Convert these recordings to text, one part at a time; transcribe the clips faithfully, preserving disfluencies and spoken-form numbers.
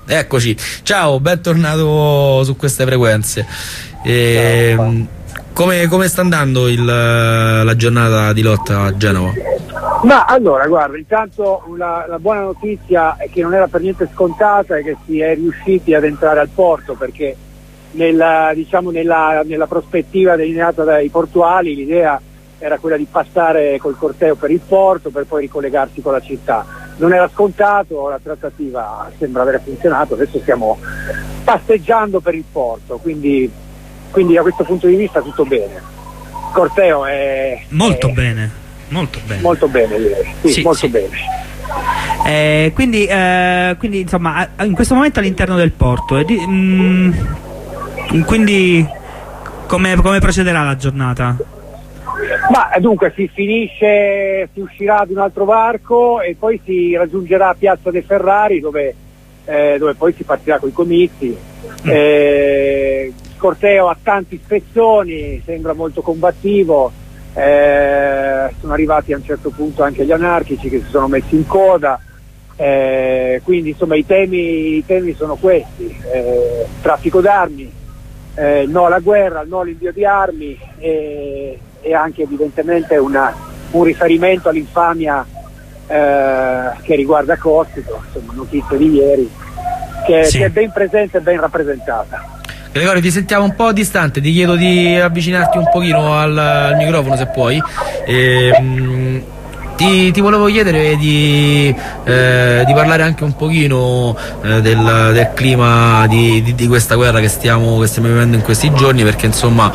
Eccoci, ciao, bentornato su queste frequenze. E, come, come sta andando il, la giornata di lotta a Genova? Ma allora, guarda, intanto la, la buona notizia è che non era per niente scontata e che si è riusciti ad entrare al porto, perché nella, diciamo, nella, nella prospettiva delineata dai portuali l'idea era quella di passare col corteo per il porto per poi ricollegarsi con la città. Non era scontato, la trattativa sembra aver funzionato, adesso stiamo passeggiando per il porto, quindi, quindi da questo punto di vista tutto bene. Il corteo è... Molto è, bene, molto bene. Molto bene, direi. Sì, sì, molto sì. bene. Eh, quindi, eh, quindi insomma, in questo momento all'interno del porto, eh, di, mm, quindi come, come procederà la giornata? Ma dunque si finisce, si uscirà ad un altro varco e poi si raggiungerà Piazza dei Ferrari dove, eh, dove poi si partirà con i comizi. Mm. Eh, il corteo ha tanti spezzoni, sembra molto combattivo, eh, sono arrivati a un certo punto anche gli anarchici che si sono messi in coda, eh, quindi insomma i temi, i temi sono questi, eh, traffico d'armi, eh, no alla guerra, no all'invio di armi e e anche evidentemente una, un riferimento all'infamia eh, che riguarda Cospito, insomma notizie di ieri, che, sì. che è ben presente e ben rappresentata. Gregorio, ti sentiamo un po' distante, ti chiedo di avvicinarti un pochino al, al microfono se puoi. E, mh, ti, ti volevo chiedere di, eh, di parlare anche un pochino eh, del, del clima di, di, di questa guerra che stiamo, che stiamo vivendo in questi giorni, perché insomma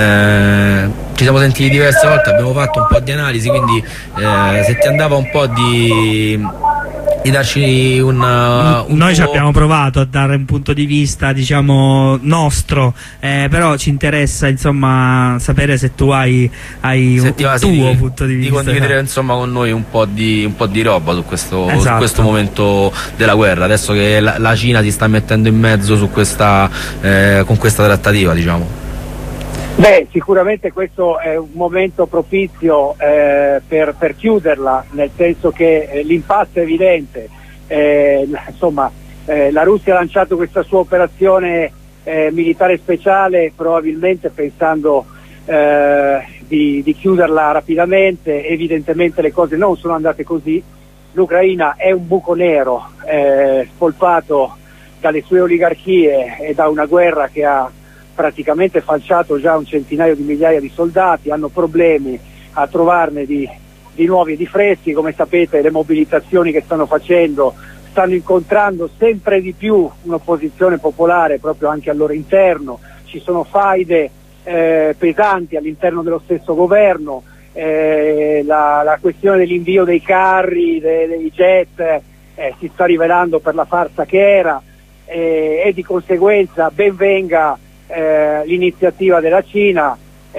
eh, ci siamo sentiti diverse volte, abbiamo fatto un po' di analisi, quindi eh, se ti andava un po' di, di darci un, un noi ci abbiamo provato a dare un punto di vista, diciamo, nostro, eh, però ci interessa insomma sapere se tu hai, hai un tuo di, punto di, di vista, condividere no? insomma con noi un po' di, un po' di roba su questo, esatto. su questo momento della guerra, adesso che la, la Cina si sta mettendo in mezzo su questa, eh, con questa trattativa, diciamo. Beh, sicuramente questo è un momento propizio eh, per, per chiuderla, nel senso che eh, l'impasse è evidente, eh, insomma eh, la Russia ha lanciato questa sua operazione eh, militare speciale probabilmente pensando eh, di, di chiuderla rapidamente, evidentemente le cose non sono andate così, l'Ucraina è un buco nero eh, spolpato dalle sue oligarchie e da una guerra che ha praticamente falciato già un centinaio di migliaia di soldati, hanno problemi a trovarne di, di nuovi e di freschi, come sapete le mobilitazioni che stanno facendo stanno incontrando sempre di più un'opposizione popolare proprio anche al loro interno, ci sono faide eh, pesanti all'interno dello stesso governo, eh, la, la questione dell'invio dei carri, dei, dei jet eh, si sta rivelando per la farsa che era eh, e di conseguenza ben venga Eh, l'iniziativa della Cina,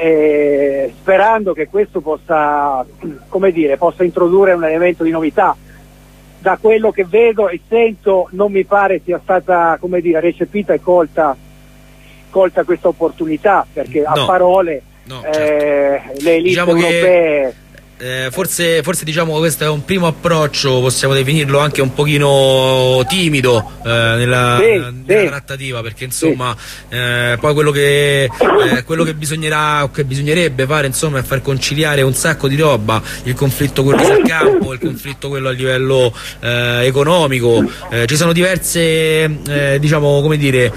eh, sperando che questo possa, come dire, possa introdurre un elemento di novità. Da quello che vedo e sento non mi pare sia stata, come dire, recepita e colta, colta questa opportunità, perché a no, parole no, eh, certo. le elite diciamo europee che... Eh, forse, forse diciamo che questo è un primo approccio, possiamo definirlo anche un pochino timido eh, nella, sì, nella sì. trattativa, perché insomma sì. eh, poi quello che, eh, quello che bisognerà o che bisognerebbe fare insomma è far conciliare un sacco di roba, il conflitto quello sul campo, il conflitto quello a livello eh, economico, eh, ci sono diverse eh, diciamo come dire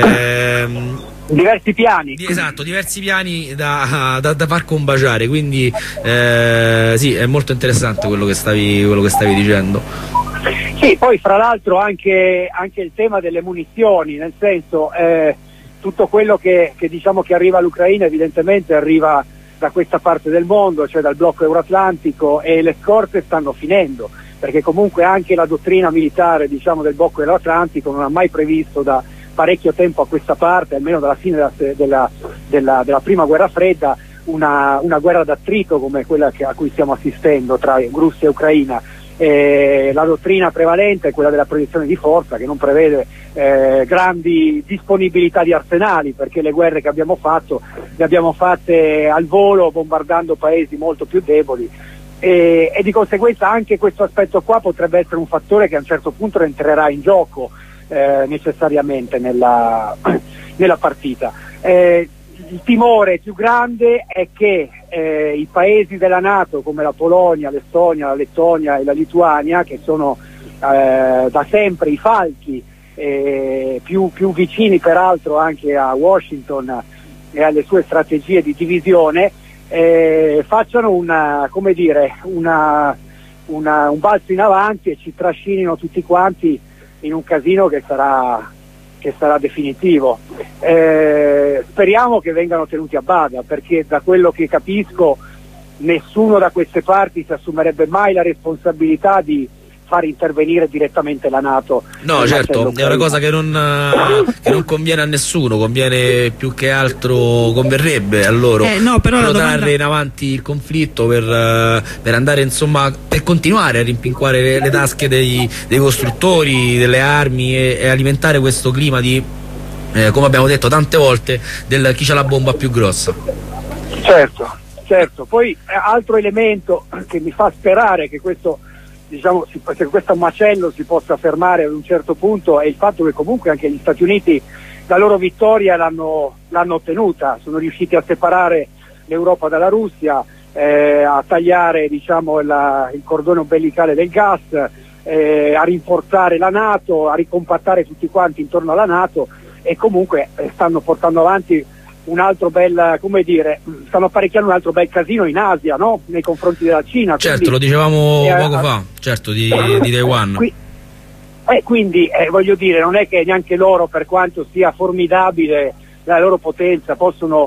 eh, diversi piani, esatto, diversi piani da, da, da far combaciare, quindi eh, sì, è molto interessante quello che stavi, quello che stavi dicendo. Sì, poi fra l'altro anche, anche il tema delle munizioni, nel senso eh, tutto quello che, che diciamo che arriva all'Ucraina evidentemente arriva da questa parte del mondo, cioè dal blocco euroatlantico, e le scorte stanno finendo, perché comunque anche la dottrina militare diciamo del blocco euroatlantico non ha mai previsto da parecchio tempo a questa parte, almeno dalla fine della, della, della, della prima guerra fredda, una, una guerra d'attrito come quella che, a cui stiamo assistendo tra Russia e Ucraina. Eh, la dottrina prevalente è quella della proiezione di forza, che non prevede eh, grandi disponibilità di arsenali, perché le guerre che abbiamo fatto le abbiamo fatte al volo bombardando paesi molto più deboli, e, e di conseguenza anche questo aspetto qua potrebbe essere un fattore che a un certo punto entrerà in gioco. eh, necessariamente nella, nella partita. Eh, il timore più grande è che eh, i paesi della NATO come la Polonia, l'Estonia, la Lettonia e la Lituania, che sono eh, da sempre i falchi eh, più, più vicini peraltro anche a Washington e alle sue strategie di divisione, eh, facciano una, come dire, una, una, un balzo in avanti e ci trascinino tutti quanti in un casino che sarà, che sarà definitivo. Eh, speriamo che vengano tenuti a bada, perché da quello che capisco nessuno da queste parti si assumerebbe mai la responsabilità di far intervenire direttamente la NATO. No, certo, è una cosa che non, che non conviene a nessuno, conviene più che altro, converrebbe a loro eh, no, però protrarre domanda... in avanti il conflitto per, per andare, insomma, per continuare a rimpinguare le, le tasche dei, dei costruttori delle armi e, e alimentare questo clima di, eh, come abbiamo detto tante volte, del chi c'ha la bomba più grossa. Certo, certo. Poi eh, altro elemento che mi fa sperare che questo, diciamo, si, se questo macello si possa fermare ad un certo punto è il fatto che comunque anche gli Stati Uniti la loro vittoria l'hanno, l'hanno ottenuta, sono riusciti a separare l'Europa dalla Russia, eh, a tagliare, diciamo, la, il cordone ombelicale del gas, eh, a rinforzare la NATO, a ricompattare tutti quanti intorno alla NATO e comunque eh, stanno portando avanti un altro bel, come dire, stanno apparecchiando un altro bel casino in Asia, no? Nei confronti della Cina. Certo, quindi, lo dicevamo eh, poco fa, certo, di, di Taiwan. Qui, eh, quindi eh, voglio dire, non è che neanche loro, per quanto sia formidabile la loro potenza, possono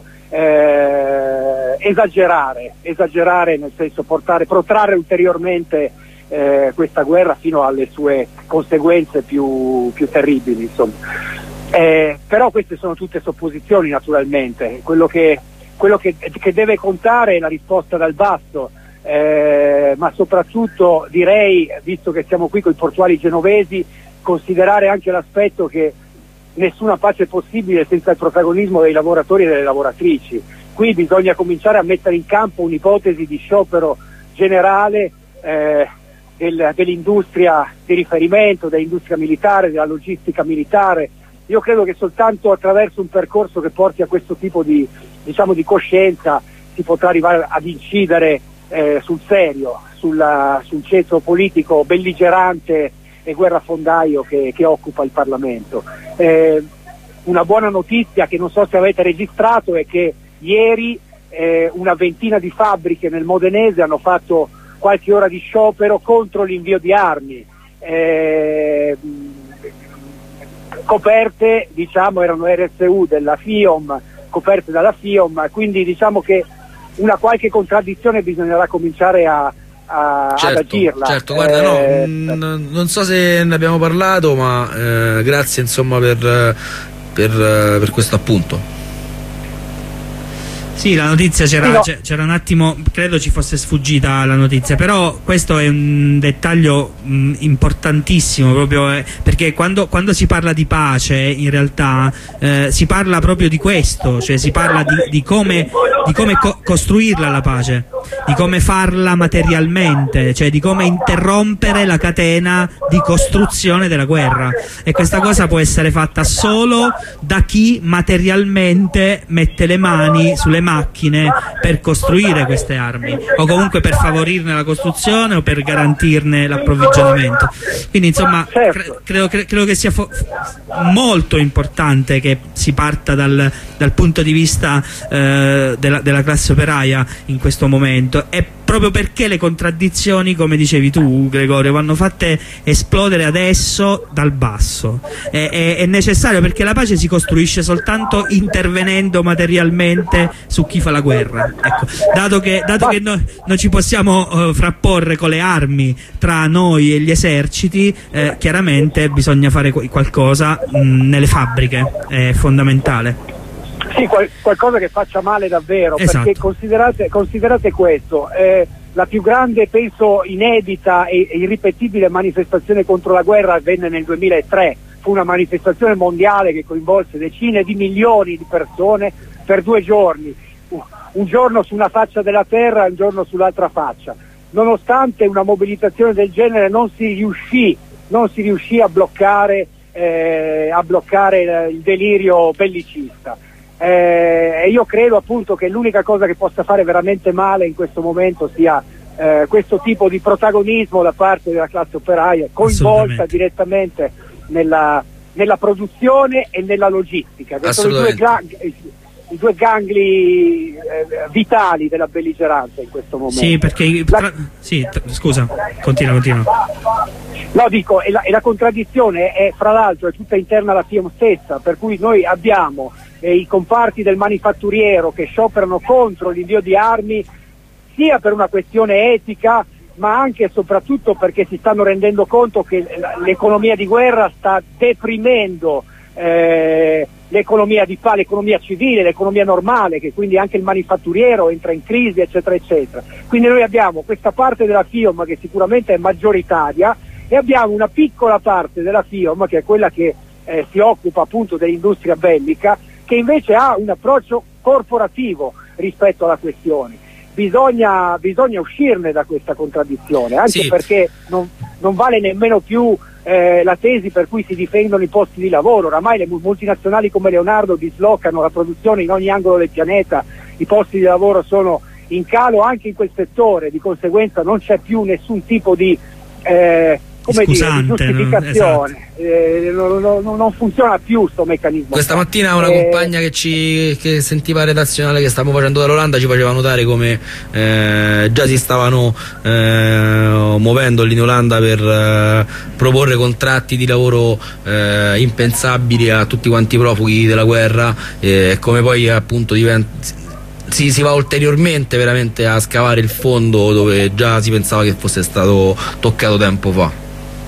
eh, esagerare, esagerare nel senso portare, protrarre ulteriormente eh, questa guerra fino alle sue conseguenze più, più terribili, insomma. Eh, però queste sono tutte supposizioni, naturalmente. Quello che, quello che, che deve contare è la risposta dal basso, eh, ma soprattutto direi, visto che siamo qui con i portuali genovesi, considerare anche l'aspetto che nessuna pace è possibile senza il protagonismo dei lavoratori e delle lavoratrici. Qui bisogna cominciare a mettere in campo un'ipotesi di sciopero generale eh, del, dell'industria di riferimento, dell'industria militare, della logistica militare. Io credo che soltanto attraverso un percorso che porti a questo tipo di, diciamo, di coscienza si potrà arrivare ad incidere eh, sul serio, sulla, sul ceto politico belligerante e guerrafondaio che, che occupa il Parlamento. Eh, una buona notizia che non so se avete registrato è che ieri eh, una ventina di fabbriche nel Modenese hanno fatto qualche ora di sciopero contro l'invio di armi. Eh, coperte, diciamo, erano R S U della FIOM, coperte dalla FIOM, quindi diciamo che una qualche contraddizione bisognerà cominciare a, a, certo, ad agirla. Certo, guarda, eh, no, n- non so se ne abbiamo parlato, ma eh, grazie, insomma, per, per, per questo appunto. Sì, la notizia c'era, sì, no. c'era un attimo, credo ci fosse sfuggita la notizia, però questo è un dettaglio mh, importantissimo, proprio eh, perché quando, quando si parla di pace in realtà eh, si parla proprio di questo, cioè si parla di, di come, di come co- costruirla la pace, di come farla materialmente, cioè di come interrompere la catena di costruzione della guerra, e questa cosa può essere fatta solo da chi materialmente mette le mani sulle macchine per costruire queste armi, o comunque per favorirne la costruzione o per garantirne l'approvvigionamento. Quindi insomma cre- credo, cre- credo che sia fo- molto importante che si parta dal, dal punto di vista eh, della, della classe operaia in questo momento, e proprio perché le contraddizioni, come dicevi tu Gregorio, vanno fatte esplodere adesso dal basso. È, è, è necessario, perché la pace si costruisce soltanto intervenendo materialmente su chi fa la guerra. Ecco, dato che, dato che no, non ci possiamo uh, frapporre con le armi tra noi e gli eserciti, eh, chiaramente bisogna fare qualcosa mh, nelle fabbriche, è fondamentale. Sì, qual- qualcosa che faccia male davvero, esatto. Perché considerate, considerate questo, eh, la più grande, penso, inedita e, e irripetibile manifestazione contro la guerra avvenne nel duemilatré, fu una manifestazione mondiale che coinvolse decine di milioni di persone per due giorni, un giorno su una faccia della terra e un giorno sull'altra faccia. Nonostante una mobilitazione del genere non si riuscì, non si riuscì a bloccare eh, a bloccare il delirio bellicista. Eh, e io credo appunto che l'unica cosa che possa fare veramente male in questo momento sia eh, questo tipo di protagonismo da parte della classe operaia, coinvolta direttamente nella, nella produzione e nella logistica, che sono i due, gang, i due gangli eh, vitali della belligeranza in questo momento. Sì, perché la... sì, scusa, continua, continua. No, dico, e la, e la contraddizione è, fra l'altro, è tutta interna alla FIOM stessa, per cui noi abbiamo eh, i comparti del manifatturiero che scioperano contro l'invio di armi, sia per una questione etica, ma anche e soprattutto perché si stanno rendendo conto che l'economia di guerra sta deprimendo eh, l'economia di fa, l'economia civile, l'economia normale, che quindi anche il manifatturiero entra in crisi, eccetera, eccetera. Quindi noi abbiamo questa parte della FIOM che sicuramente è maggioritaria, e abbiamo una piccola parte della FIOM, che è quella che eh, si occupa appunto dell'industria bellica, che invece ha un approccio corporativo rispetto alla questione. Bisogna, bisogna uscirne da questa contraddizione, anche sì. perché non, non vale nemmeno più eh, la tesi per cui si difendono i posti di lavoro. Oramai le multinazionali come Leonardo dislocano la produzione in ogni angolo del pianeta, i posti di lavoro sono in calo anche in quel settore, di conseguenza non c'è più nessun tipo di eh, come dire, di giustificazione, no? Esatto. eh, non, non, non funziona più sto meccanismo. Questa mattina una eh, compagna che ci che sentiva redazionale che stavamo facendo dall'Olanda ci faceva notare come eh, già si stavano eh, muovendo lì in Olanda per eh, proporre contratti di lavoro eh, impensabili a tutti quanti i profughi della guerra, e eh, come poi appunto diventa Si, si va ulteriormente veramente a scavare il fondo dove già si pensava che fosse stato toccato tempo fa.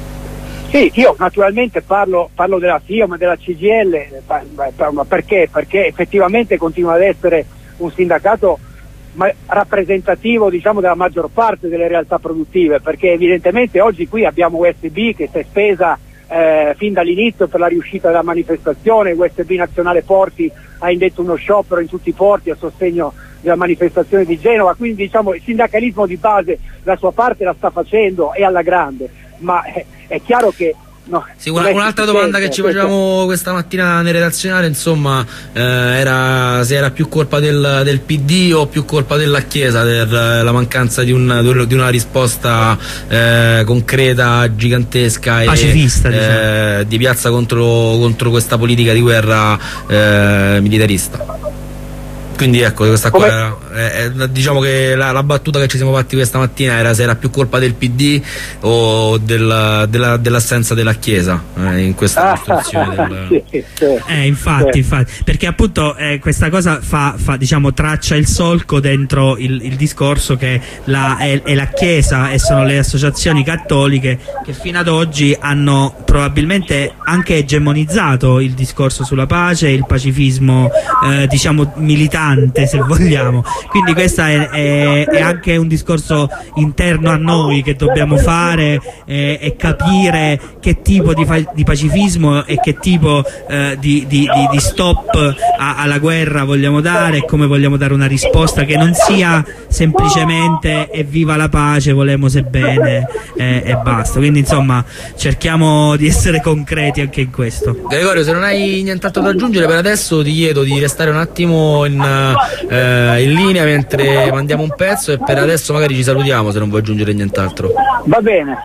Sì, io naturalmente parlo, parlo della FIOM, della C G I L, ma perché? Perché effettivamente continua ad essere un sindacato ma rappresentativo, diciamo, della maggior parte delle realtà produttive, perché evidentemente oggi qui abbiamo U S B che si è spesa eh, fin dall'inizio per la riuscita della manifestazione. U S B Nazionale Porti ha indetto uno sciopero in tutti i porti a sostegno della manifestazione di Genova, quindi diciamo il sindacalismo di base la sua parte la sta facendo e alla grande, ma è, è chiaro che no, sì, una, un'altra domanda che ci facevamo questa mattina nel redazionale, insomma, eh, era se era più colpa del, del P D o più colpa della Chiesa per la mancanza di, un, di una risposta eh, concreta, gigantesca pacifista, e diciamo. eh, di piazza contro, contro questa politica di guerra eh, militarista. Quindi ecco, questa qua era, eh, eh, diciamo che la, la battuta che ci siamo fatti questa mattina era se era più colpa del P D o del, della, dell'assenza della Chiesa eh, in questa costruzione ah, del... sì, sì, eh, infatti, sì. infatti perché appunto eh, questa cosa fa, fa diciamo traccia il solco dentro il, il discorso che la, è, è la Chiesa e sono le associazioni cattoliche che fino ad oggi hanno probabilmente anche egemonizzato il discorso sulla pace, il pacifismo eh, diciamo militare, se vogliamo. Quindi questo è, è, è anche un discorso interno a noi che dobbiamo fare e, e capire che tipo di, di pacifismo e che tipo eh, di, di, di, di stop a, alla guerra vogliamo dare, e come vogliamo dare una risposta che non sia semplicemente evviva la pace, volemo se bene e, e basta. Quindi insomma cerchiamo di essere concreti anche in questo. Gregorio, se non hai nient'altro da aggiungere per adesso ti chiedo di restare un attimo in Eh, in linea mentre mandiamo un pezzo, e per adesso magari ci salutiamo se non vuoi aggiungere nient'altro. Va bene,